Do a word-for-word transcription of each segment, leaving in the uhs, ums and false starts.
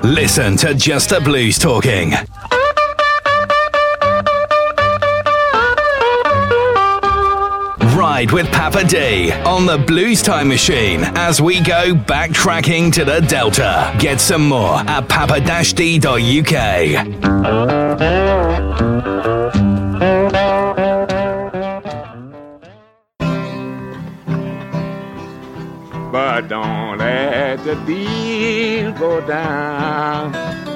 Listen to Just the Blues Talking. Ride with Papa D on the Blues Time Machine as we go backtracking to the Delta. Get some more at papa d dot u k. But don't let the deal go down.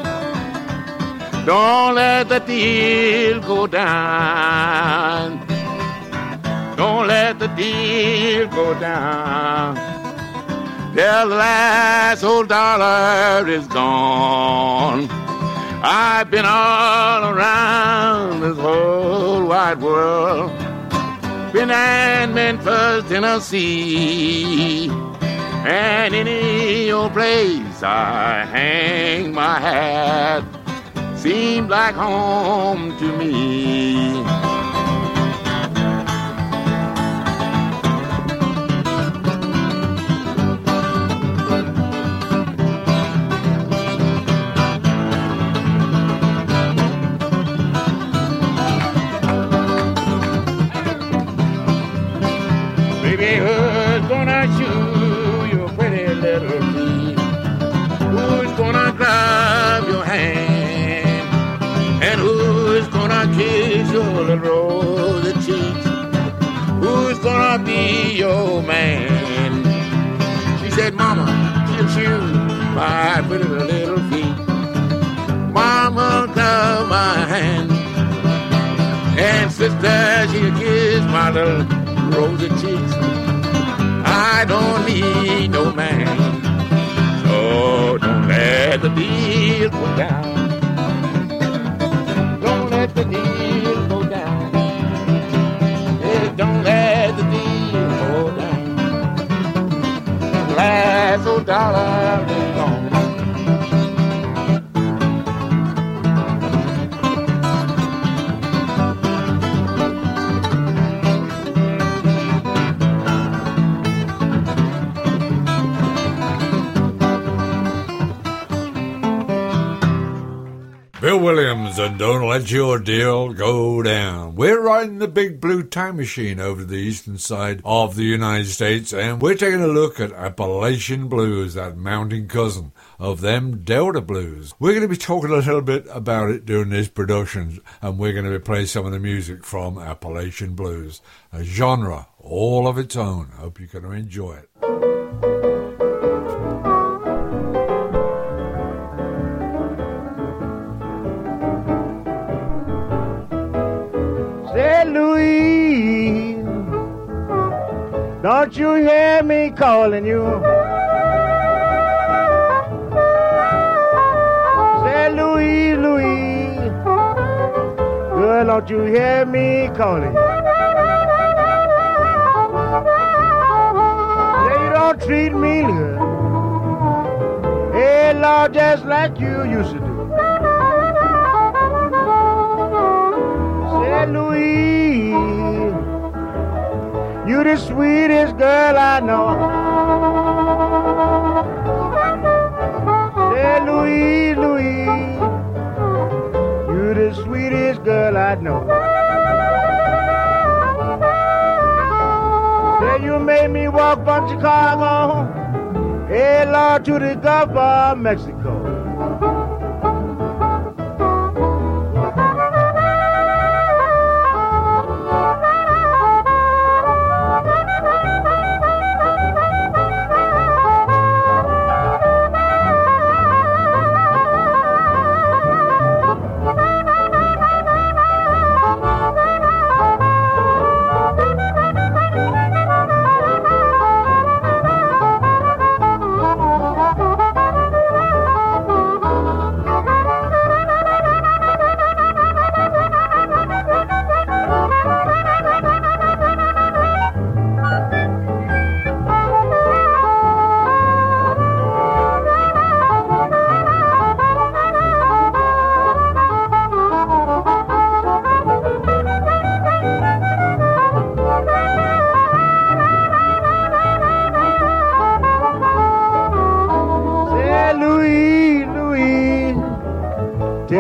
Don't let the deal go down. Don't let the deal go down. Till the last old dollar is gone. I've been all around this whole wide world. Been in Memphis, Tennessee, and any old place I hang my hat seemed like home to me. Baby, who's gonna shoe your pretty little feet? Who's gonna grab your hand? And who's gonna kiss your little rosy cheeks? Who's gonna be your man? She said, Mama, she'll shoe my pretty little feet. Mama, grab my hand. And sister, she'll kiss my little rosy cheeks. I don't need no man, so don't let the deal go down. Don't let the deal go down. Yeah, don't let the deal go down. Last old dollar is gone. Bill Williams and Don't Let Your Deal Go Down. We're riding the big blue time machine over the eastern side of the United States, and we're taking a look at Appalachian Blues, that mountain cousin of them Delta Blues. We're going to be talking a little bit about it during this production, and we're going to be playing some of the music from Appalachian Blues, a genre all of its own. Hope you're going to enjoy it. Saint Louis, don't you hear me calling you? Saint Louis, Louis, girl, don't you hear me calling you? Say you don't treat me good, hey Lord, just like you used to do. Saint Louis, you the sweetest girl I know. Saint Louis, Louis, you the sweetest girl I know. Say you made me walk from Chicago, hey Lord, to the Gulf of Mexico.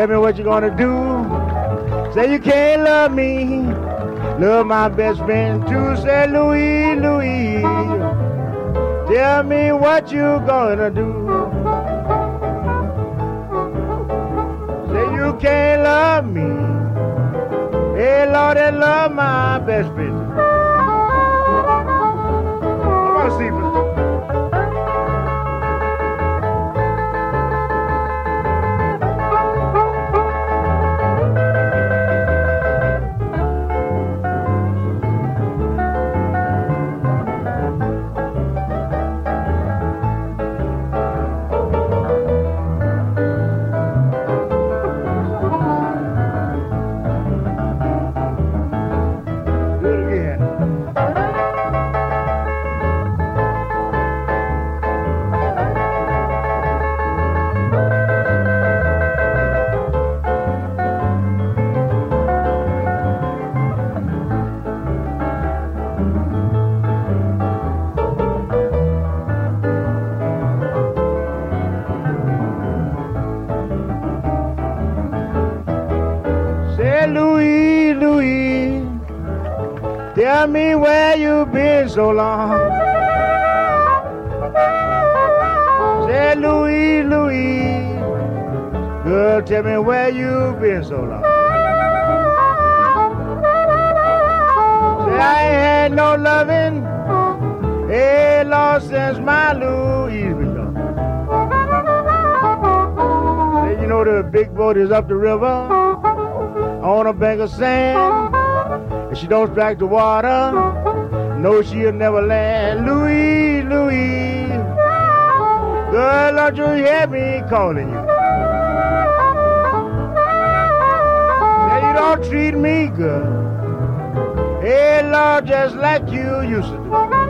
Tell me what you're gonna do. Say you can't love me. Love my best friend too. Say Louis, Louis. Tell me what you gonna do. Say you can't love me. Hey Lord, I love my best friend. I wanna see for Louis, Louis, tell me where you been so long. Say Louis, Louis, girl, tell me where you been so long. Say I ain't had no loving, hey Lord, since my Louis been gone. Say you know the big boat is up the river on a bank of sand, and she don't strike the water, no she'll never land. Louis, Louis, girl, don't you hear me calling you? Say you don't treat me good, hey Lord, just like you used to do.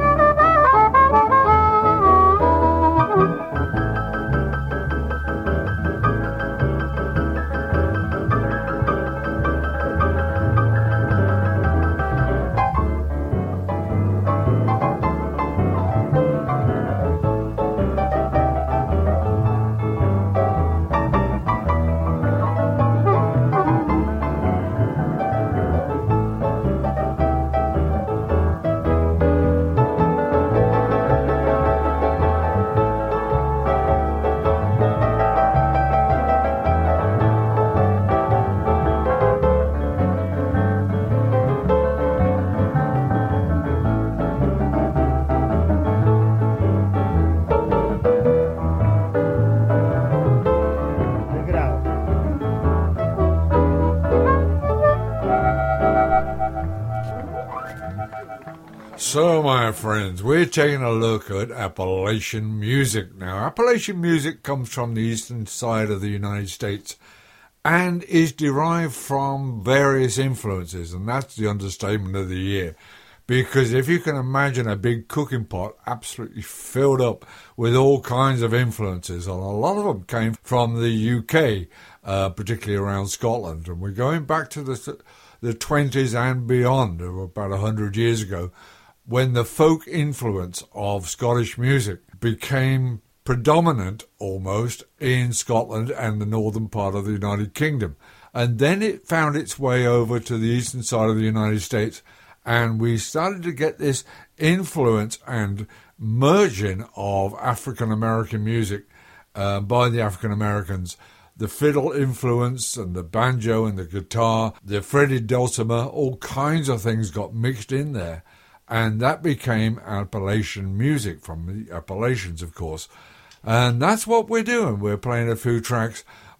So, my friends, we're taking a look at Appalachian music now. Appalachian music comes from the eastern side of the United States and is derived from various influences, and that's the understatement of the year. Because if you can imagine a big cooking pot absolutely filled up with all kinds of influences, and a lot of them came from the U K, uh, particularly around Scotland, and we're going back to the the twenties and beyond, about one hundred years ago, when the folk influence of Scottish music became predominant almost in Scotland and the northern part of the United Kingdom. And then it found its way over to the eastern side of the United States, and we started to get this influence and merging of African-American music uh, by the African-Americans. The fiddle influence and the banjo and the guitar, the Freddie Dulcimer, all kinds of things got mixed in there. And that became Appalachian music, from the Appalachians, of course. And that's what we're doing. We're playing a few tracks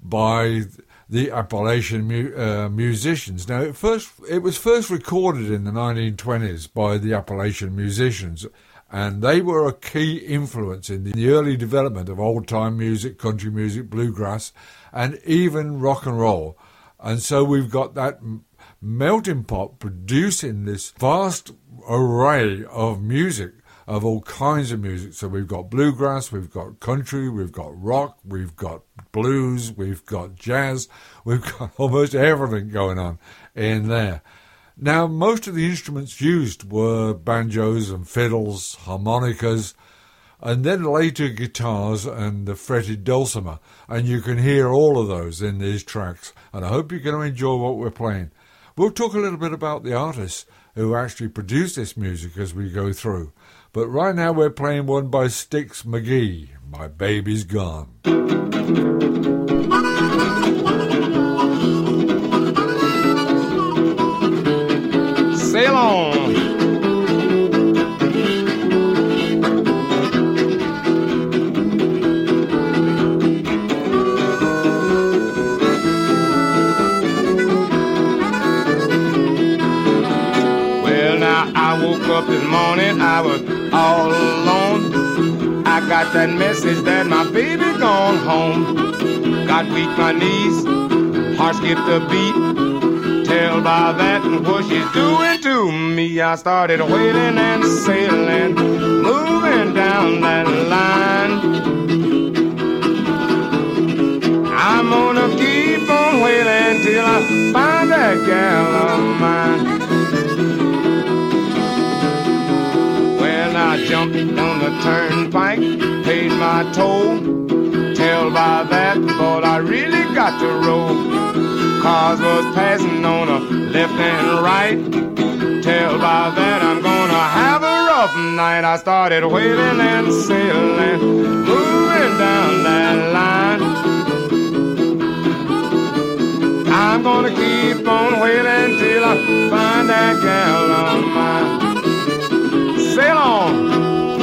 by the Appalachian mu- uh, musicians. Now, it, first, it was first recorded in the nineteen twenties by the Appalachian musicians, and they were a key influence in the early development of old-time music, country music, bluegrass, and even rock and roll. And so we've got that melting pot producing this vast array of music, of all kinds of music. So we've got bluegrass, we've got country, we've got rock, we've got blues, we've got jazz, we've got almost everything going on in there. Now, most of the instruments used were banjos and fiddles, harmonicas, and then later guitars and the fretted dulcimer, and you can hear all of those in these tracks, and I hope you're going to enjoy what we're playing. We'll talk a little bit about the artists who actually produced this music as we go through, but right now we're playing one by Sticks McGee, My Baby's Gone. Sail on. Well, now I woke up this morning, I was all alone. I got that message that my baby gone home. Got weak my knees, heart skipped a beat. Tell by that and what she's doing to me. I started wailing and sailing, moving down that line. I'm gonna keep on wailing till I find that gal of mine. Well, I jumped on the turnpike, paid my toll. Tell by that, but I really got to roll. Cars was passing on a left and right. Tell by that I'm gonna have a rough night. I started wailing and sailing, moving down that line. I'm gonna keep on wailing till I find that gal of mine. Sail on.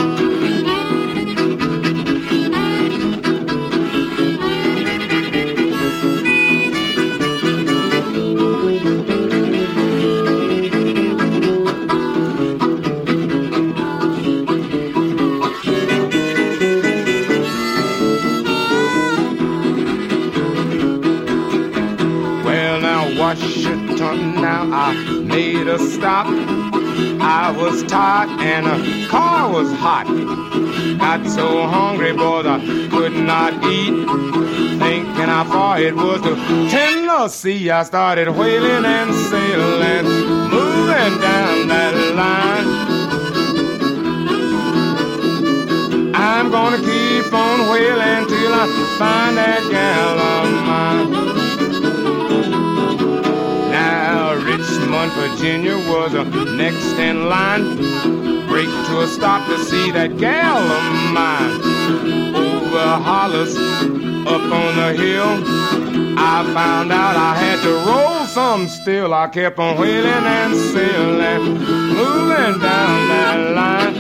Washington, now I made a stop. I was tired and the car was hot. Got so hungry, boys, I could not eat. Thinking how far it was to Tennessee, I started wailing and sailing, moving down that line. I'm gonna keep on wailing till I find that gal of mine. Now Richmond, Virginia was uh, next in line. Break to a stop to see that gal of mine. Over hollers, up on the hill, I found out I had to roll some still. I kept on wailing and sailing, moving down that line.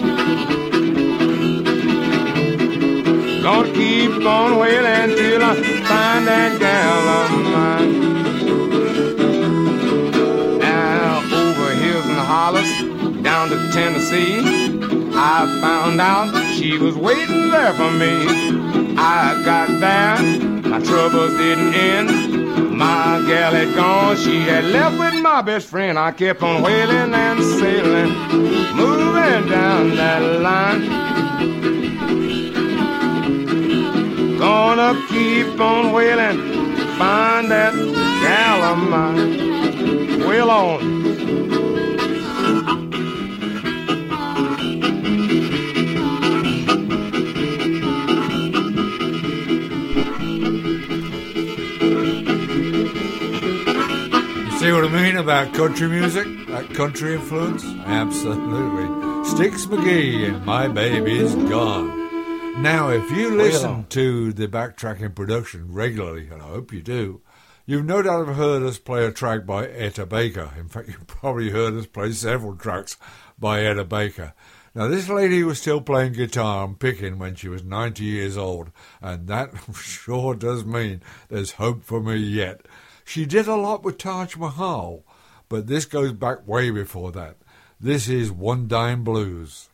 Gonna keep on wailing till I find that gal of mine. Hollers, down to Tennessee, I found out she was waiting there for me. I got there, my troubles didn't end. My gal had gone, she had left with my best friend. I kept on wailing and sailing, moving down that line. Gonna keep on wailing, find that gal of mine. Wail on. See what I mean about country music? That country influence? Absolutely. Sticks McGee and My Baby's Gone. Now, if you listen to the backtracking production regularly, and I hope you do, you've no doubt have heard us play a track by Etta Baker. In fact, you've probably heard us play several tracks by Etta Baker. Now, this lady was still playing guitar and picking when she was ninety years old, and that sure does mean there's hope for me yet. She did a lot with Taj Mahal, but this goes back way before that. This is One Dime Blues.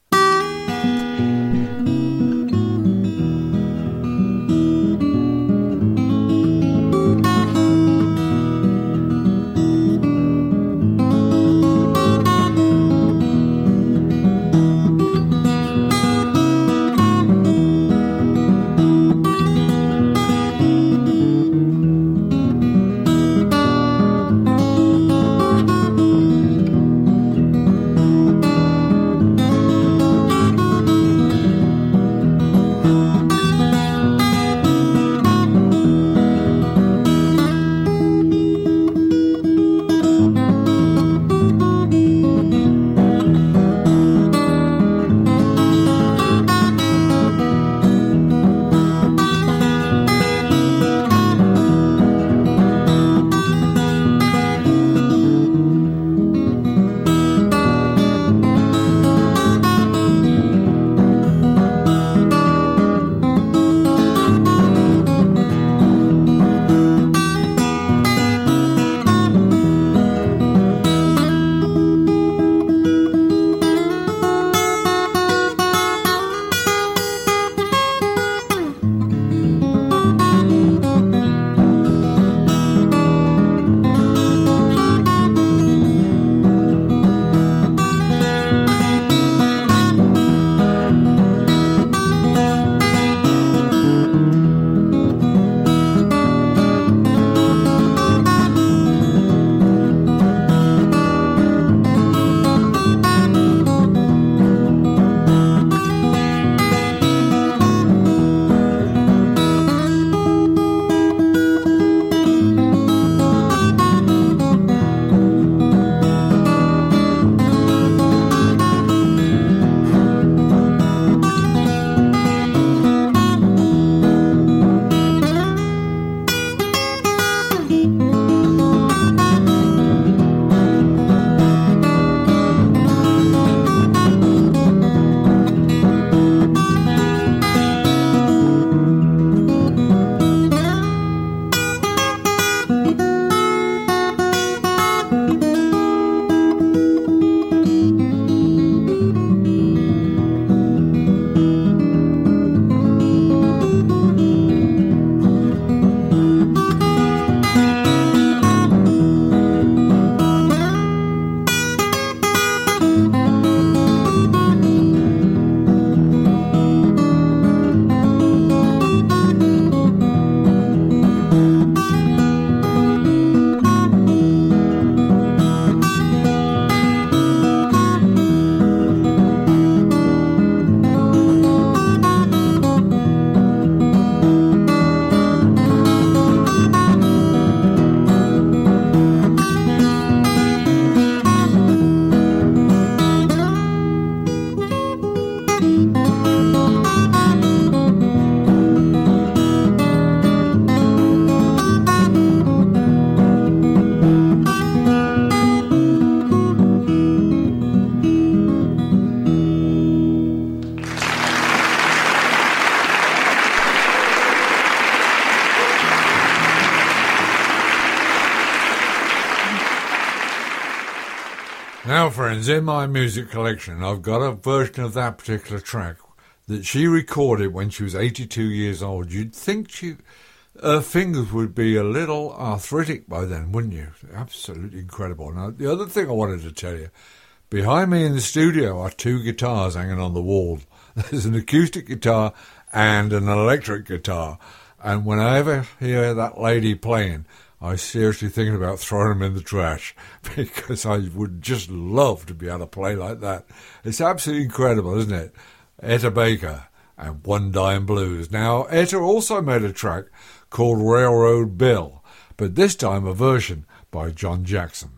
Now, friends, in my music collection, I've got a version of that particular track that she recorded when she was eighty-two years old. You'd think she, her fingers would be a little arthritic by then, wouldn't you? Absolutely incredible. Now, the other thing I wanted to tell you, behind me in the studio are two guitars hanging on the wall. There's an acoustic guitar and an electric guitar. And when I ever hear that lady playing, I seriously thinking about throwing them in the trash because I would just love to be able to play like that. It's absolutely incredible, isn't it? Etta Baker and One Dime Blues. Now, Etta also made a track called Railroad Bill, but this time a version by John Jackson.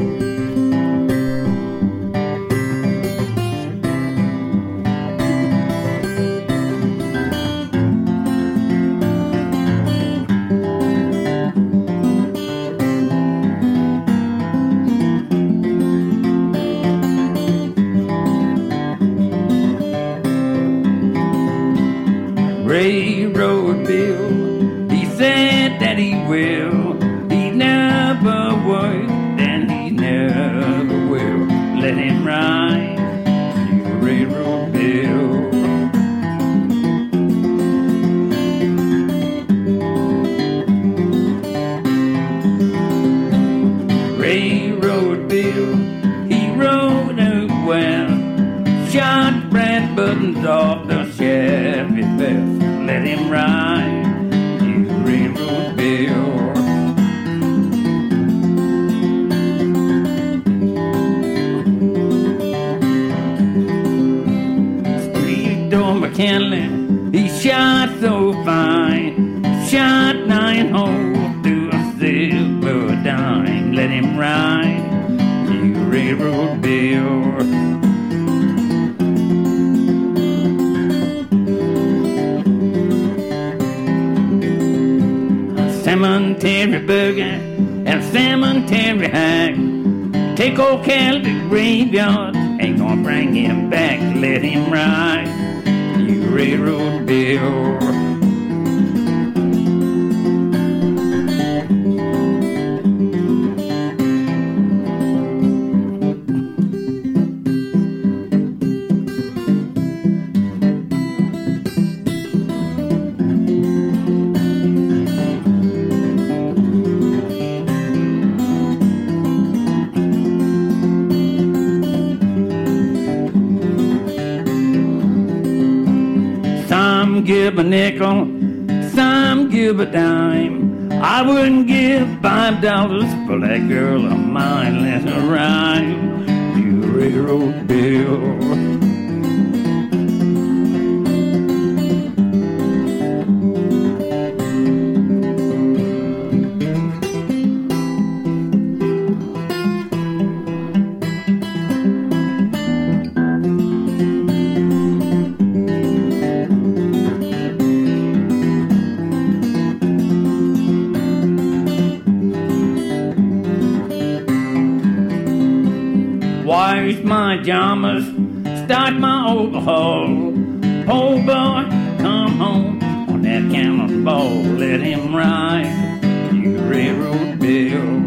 Railroad Bill, he said that he will. He never worked and he never will. Let him ride, you Railroad Bill. Railroad Bill, he rode out west, shot brand buttons off the Chevy vest. Let him ride, you Railroad Bill. Street door McKinley, he shot so fine, shot nine holes through a silver dime. Let him ride, you Railroad Bill. Cemetery boogie and cemetery hack. Take old Cal to graveyard, ain't gonna bring him back. Let him ride, you Railroad Bill. Some give a nickel, some give a dime. I wouldn't give five dollars for that girl of mine. Let her ride, you Railroad Bill. Wash my pajamas, start my overhaul. Oh boy, come home on that cannonball. Let him ride, you Railroad Bill.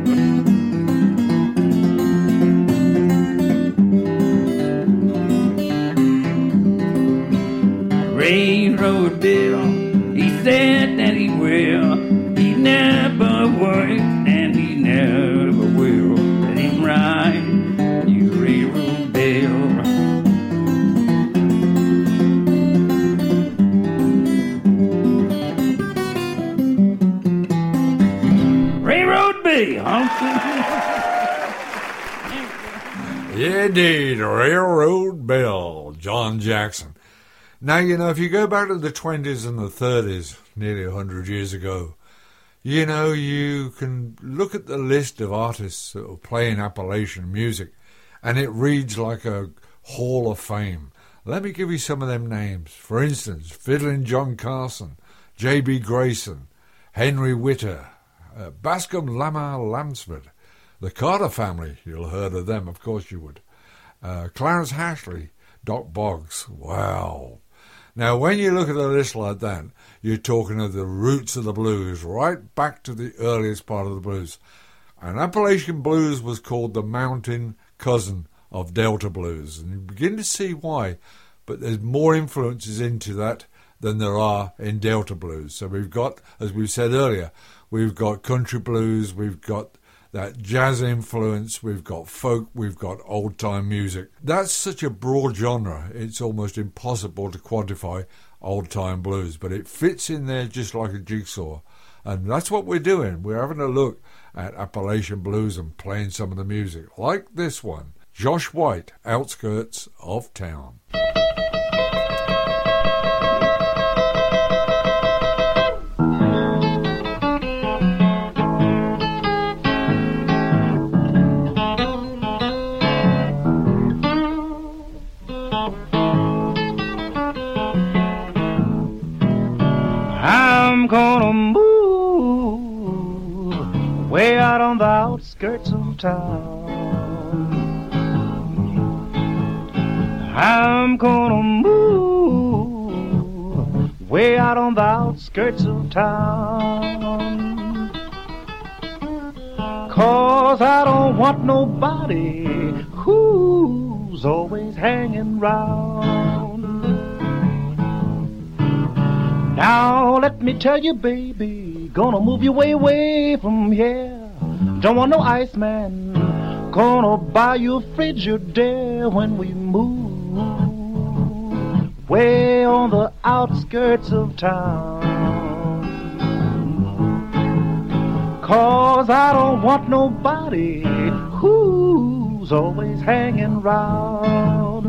Railroad Bill, he said that he will. He never worked and he never will. Let him ride, you Railroad Bill. Railroad Bill, Yeah, indeed, Railroad Bill, John Jackson. Now, you know, if you go back to the twenties and the thirties, nearly a hundred years ago, you know, you can look at the list of artists that were playing Appalachian music, and it reads like a Hall of Fame. Let me give you some of them names. For instance, Fiddlin' John Carson, J B Grayson, Henry Witter, uh, Bascom Lamar Lansford, the Carter family, you'll have heard of them, of course you would, uh, Clarence Hashley, Doc Boggs, wow. Now, when you look at a list like that, you're talking of the roots of the blues, right back to the earliest part of the blues. And Appalachian blues was called the mountain cousin of Delta blues, and you begin to see why. But there's more influences into that than there are in Delta blues. So we've got, as we said earlier, we've got country blues, we've got that jazz influence, we've got folk, we've got old-time music. That's such a broad genre, it's almost impossible to quantify old-time blues, but it fits in there just like a jigsaw. And that's what we're doing. We're having a look at Appalachian blues and playing some of the music, like this one, Josh White, Outskirts of Town. I'm gonna move way out on the outskirts of town. I'm gonna move way out on the outskirts of town. 'Cause I don't want nobody who's always hanging round. Now let me tell you, baby, gonna move you way away from here. Don't want no Iceman, gonna buy you a Frigidaire when we move way on the outskirts of town. 'Cause I don't want nobody who's always hanging round.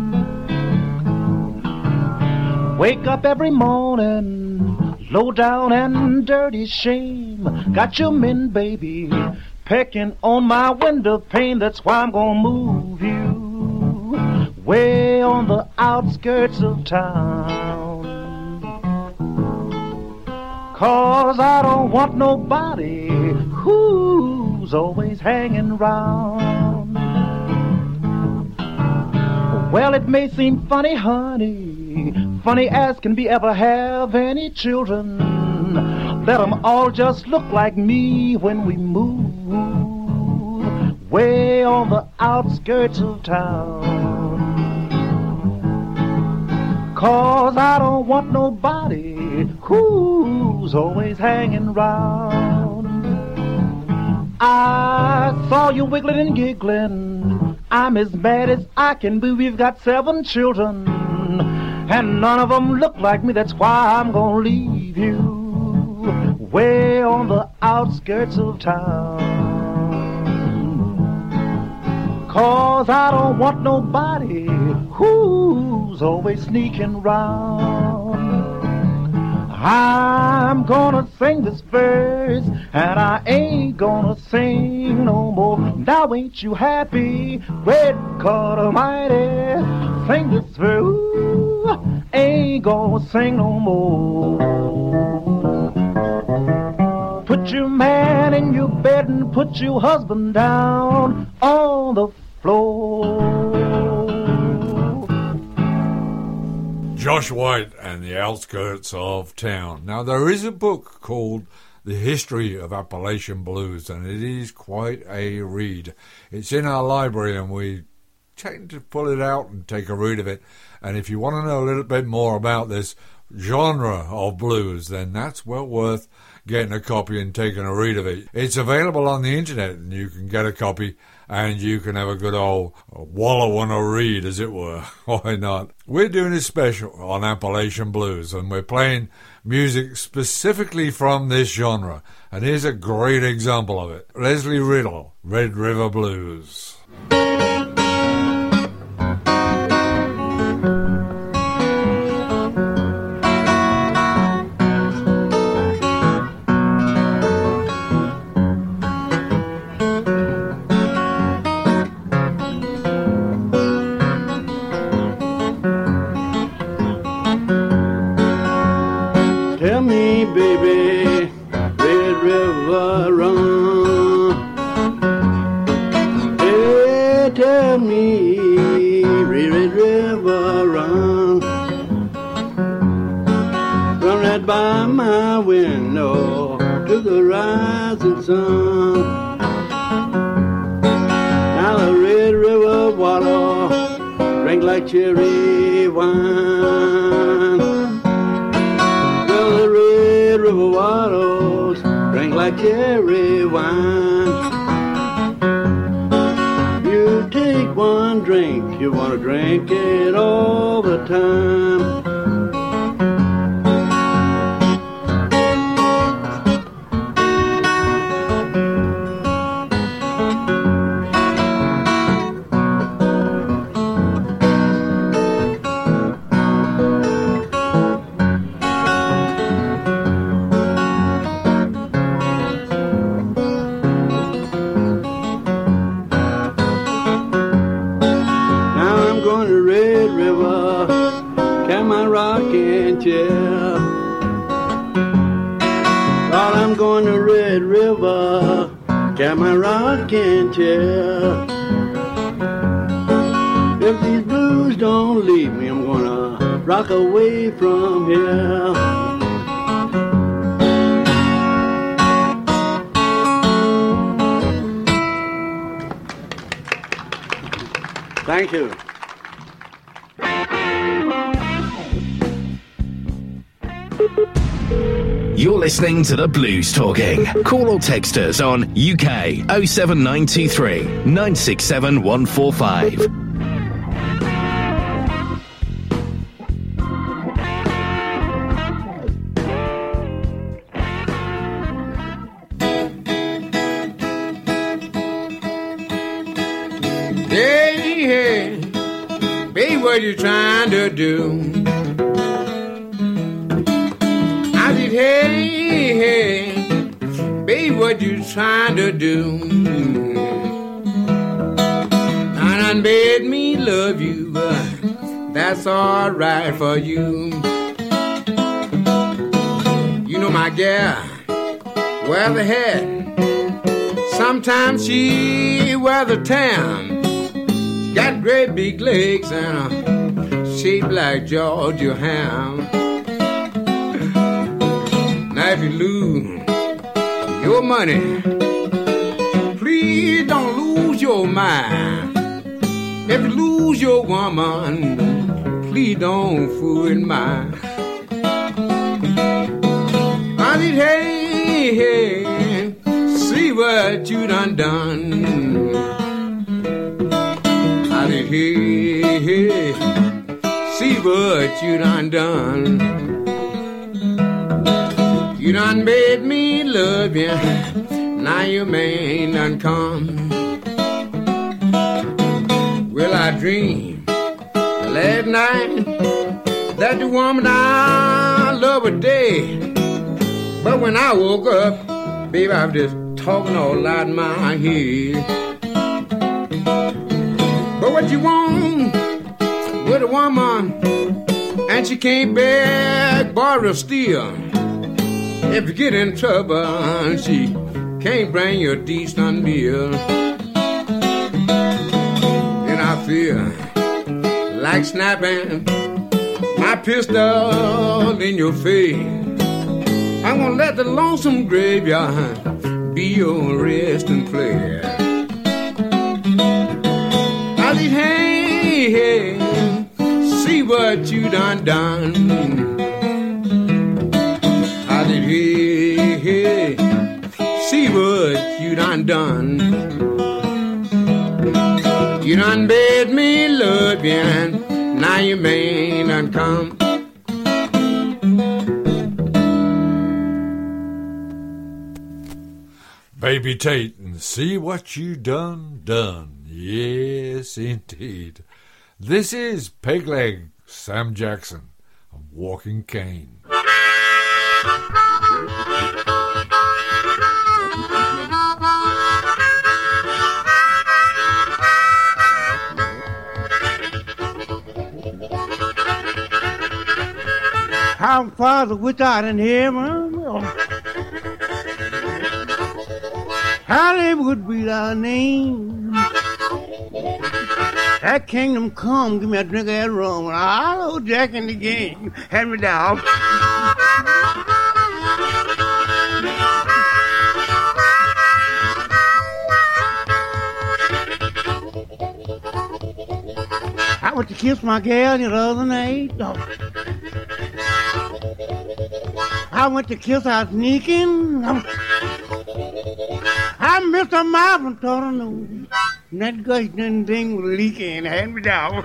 Wake up every morning, low down and dirty shame. Got your men, baby, pecking on my window pane. That's why I'm gonna move you way on the outskirts of town. 'Cause I don't want nobody who's always hanging round. Well, it may seem funny, honey, funny as can be, ever have any children. Let them all just look like me when we move way on the outskirts of town. 'Cause I don't want nobody who's always hanging round. I saw you wiggling and giggling, I'm as mad as I can be. We've got seven children and none of them look like me. That's why I'm gonna leave you way on the outskirts of town. 'Cause I don't want nobody who's always sneaking round. I'm gonna sing this verse and I ain't gonna sing no more. Now ain't you happy? Red God Almighty, sing this verse. Ooh, ain't gonna sing no more. Put your man in your bed and put your husband down on the floor. Josh White and the Outskirts of Town. Now, there is a book called The History of Appalachian Blues, and it is quite a read. It's in our library, and we tend to pull it out and take a read of it. And if you want to know a little bit more about this genre of blues, then that's well worth getting a copy and taking a read of it. It's available on the internet, and you can get a copy and you can have a good old wallow on a read, as it were. Why not? We're doing a special on Appalachian blues, and we're playing music specifically from this genre. And here's a great example of it. Leslie Riddle, Red River Blues. Tell me, baby, Red River run. Hey, tell me, Red River run. Run right by my window to the rising sun. Now Well, the Red River water drink like cherry wine. Well, the Red River waters drink like cherry wine. You take one drink, you want to drink it all the time. Got my rocking chair. If these blues don't leave me, I'm gonna rock away from here. Thank you. You're listening to the Blues Talking. Call or text us on U K oh seven nine two three, nine six seven, one four five. Hey, hey, baby, what you trying to do? Hey, hey, baby, what you trying to do? I done made me love you, but that's all right for you. You know my gal, wear the hat. Sometimes she wear the tam. She got great big legs and a shape like Georgia ham. Now if you lose your money, please don't lose your mind. If you lose your woman, please don't fool mine. I need, hey, hey, see what you done done. I need, hey, hey, see what you done done. You done made me love you, now your man done come. Well, I dreamed last night that the woman I love a day. But when I woke up, baby, I was just talking all out in my head. But what you want with a woman, and she can't beg, borrow, steal. If you get in trouble, she can't bring you a decent meal. Then I feel like snapping my pistol in your face. I'm gonna let the lonesome graveyard be your resting place. I said, hey, hey, see what you done done. Hey, hey, see what you done done. You done made me love you, and now you may not come. Baby Tate, and see what you done done. Yes, indeed. This is Pegleg Sam Jackson, a walking cane. Our Father which art in heaven, hallowed be thy name. That kingdom come, give me a drink of that rum. Hello, Jack in the game. Hand me down. kiss my gal the other night. I went to kiss her sneaking. I missed her mouth and told her no. And that gush didn't thing was leaking. Hand me down.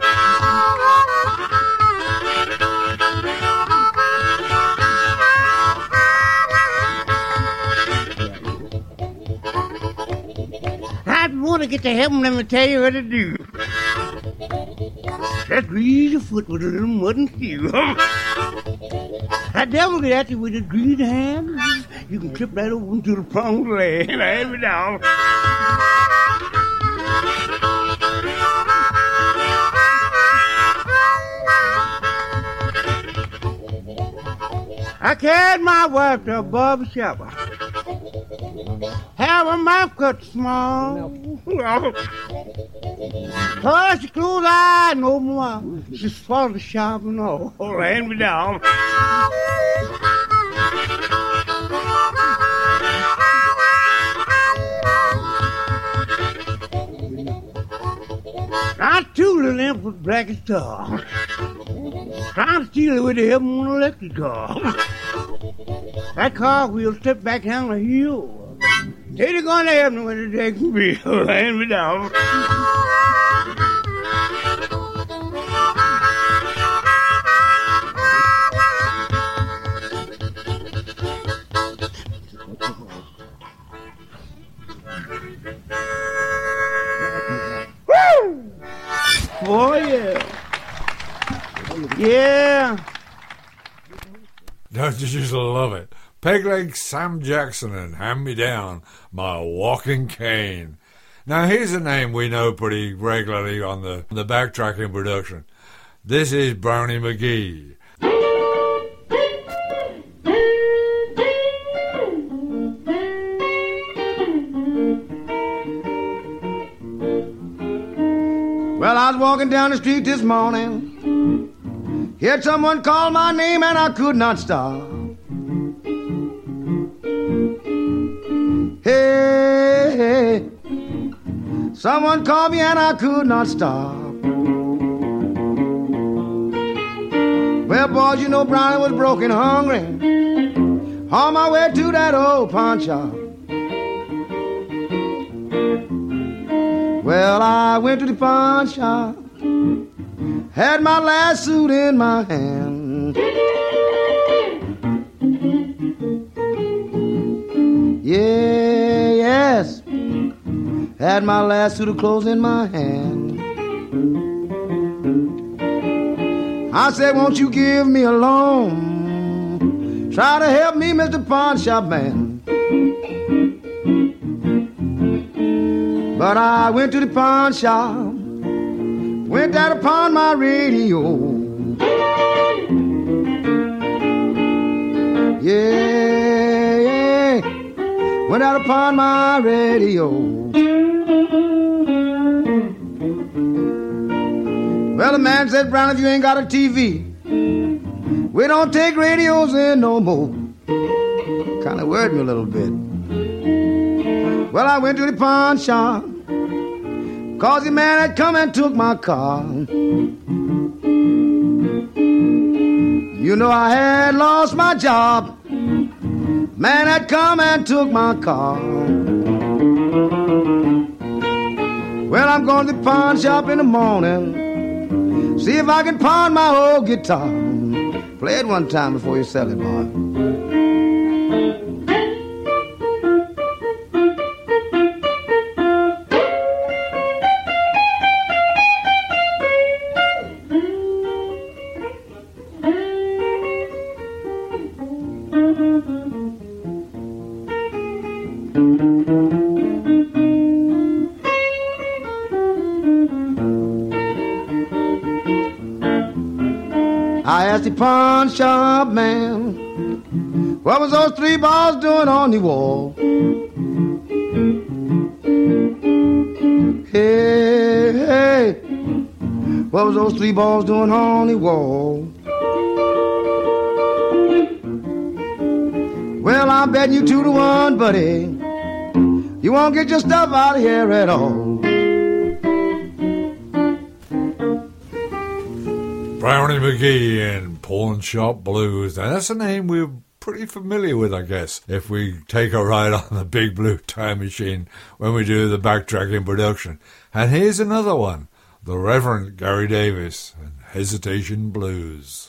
I want to get to heaven, let me tell you what to do. Just grease your foot with a little mud and stew. That devil get at you with a greasy hand. You can trip right over into the promised land. Hand me down. I carried my wife to a barber shop. Have her mouth cut small. Oh, she closed her eye no more. She swallowed the shop and all. Hand me down. I two little imps with black as tar. Trying to steal it with the help of an electric car. That car wheel stepped back down the hill. They're going to help me with the Jackson bill. Hand me down. Woo! Oh, yeah. Yeah. Don't you just love it? Pegleg Sam Jackson and Hand Me Down, My Walking Cane. Now here's a name we know pretty regularly on the, the backtracking production. This is Brownie McGhee. Well, I was walking down the street this morning. Heard someone call my name and I could not stop. Hey, hey, someone called me and I could not stop. Well, boys, you know Brownie was broke and hungry on my way to that old pawn shop. Well, I went to the pawn shop, had my last suit in my hand. Yeah, yes, had my last suit of clothes in my hand. I said, won't you give me a loan? Try to help me, Mister Pawn Shop Man. But I went to the pawn shop, went out upon my radio. Yeah, yeah, went out upon my radio. Well, the man said, Brown, if you ain't got a T V, we don't take radios in no more. Kind of worried me a little bit. Well, I went to the pawn shop, cause the man had come and took my car. You know I had lost my job. Man had come and took my car. Well, I'm going to the pawn shop in the morning, see if I can pawn my old guitar. Play it one time before you sell it, boy. I asked the pawn shop man, what was those three balls doing on the wall? Hey, hey, what was those three balls doing on the wall? Well, I'm betting you two to one, buddy, you won't get your stuff out of here at all. Brownie McGee and Pawn Shop Blues. Now, that's a name we're pretty familiar with, I guess, if we take a ride on the Big Blue Time Machine when we do the backtracking production. And here's another one, the Reverend Gary Davis and Hesitation Blues.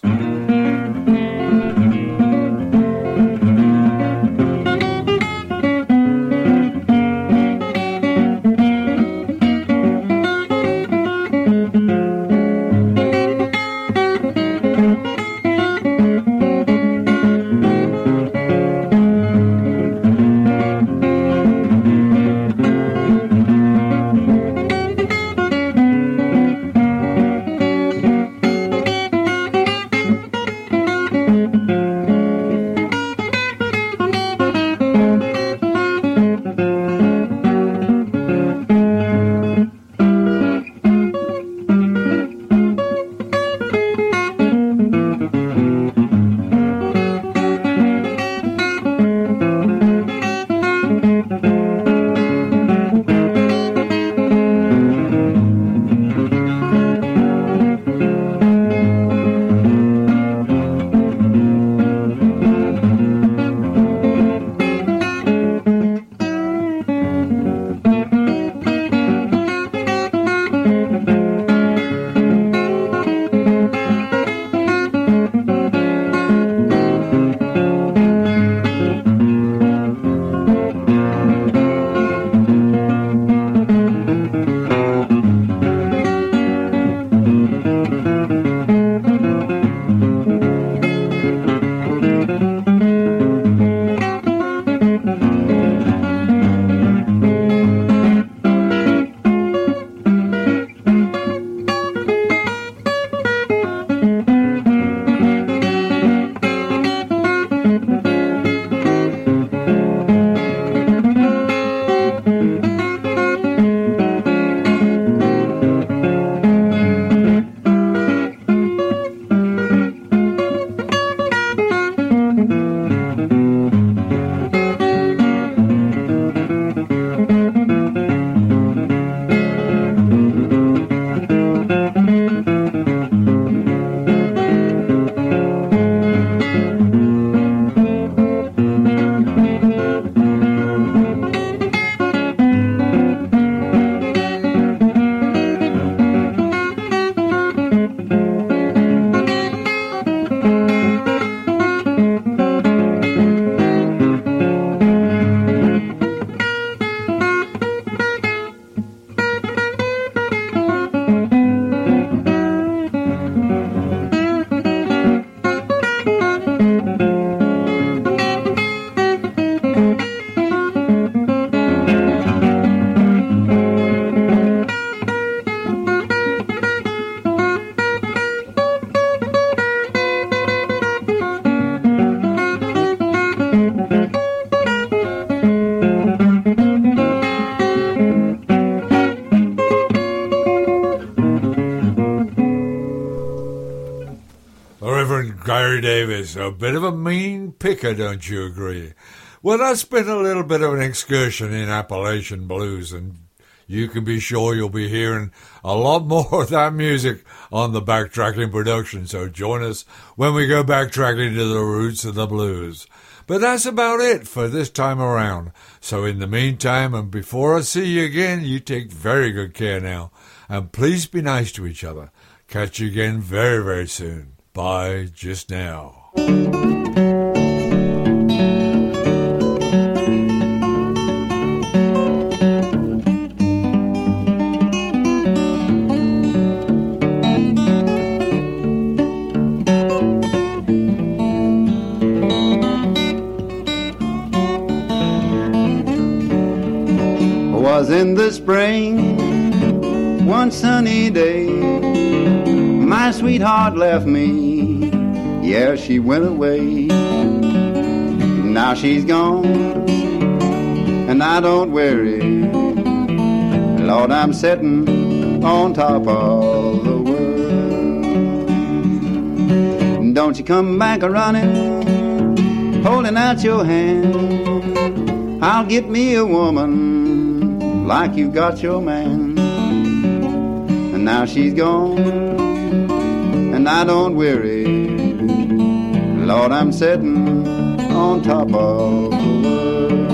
Davis, a bit of a mean picker, don't you agree? Well, that's been a little bit of an excursion in Appalachian blues, and you can be sure you'll be hearing a lot more of that music on the Backtracking production, so join us when we go backtracking to the roots of the blues. But that's about it for this time around. So in the meantime, and before I see you again, you take very good care now, and please be nice to each other. Catch you again very, very soon. Bye just now. Was in the spring, one sunny day, my sweetheart left me, yeah, she went away. Now she's gone, and I don't worry, Lord, I'm sitting on top of the world. Don't you come back a-running, holding out your hand, I'll get me a woman like you got your man. And now she's gone, and I don't weary. Lord, I'm sitting on top of the world.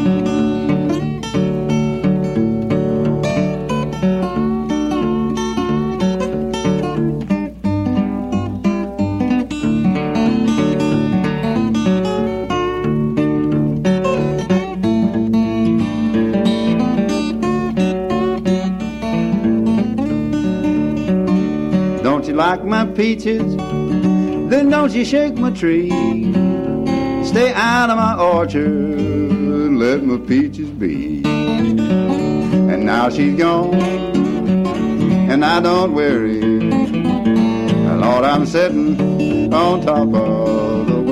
Don't you like my peaches? Then don't you shake my tree. Stay out of my orchard and let my peaches be. And now she's gone, and I don't worry. Lord, I'm sitting on top of the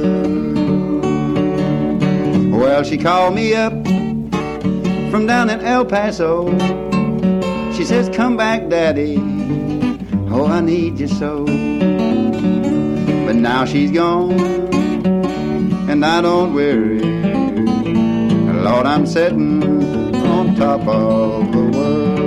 world. Well, she called me up from down in El Paso. She says, come back, Daddy. Oh, I need you so. But now she's gone, and I don't worry. Lord, I'm sitting on top of the world.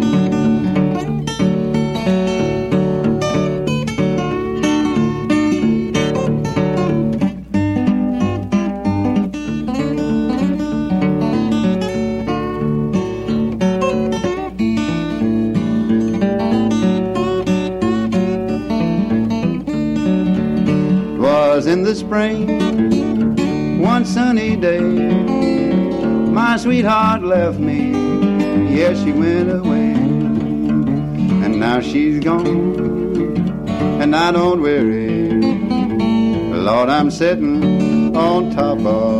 In the spring, one sunny day, my sweetheart left me. Yes, she went away, and now she's gone, and I don't worry. Lord, I'm sitting on top of